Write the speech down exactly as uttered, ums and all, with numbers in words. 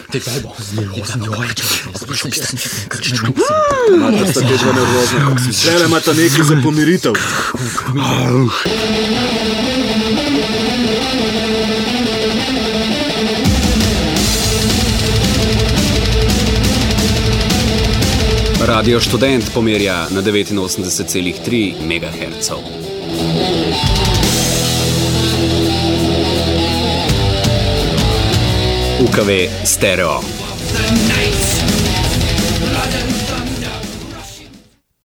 Mata sta tega nervozna. Vse imata nekaj za pomiritev. Radio Študent pomerja na devetinosemdeset celih tri megahercev. U K V Stereo.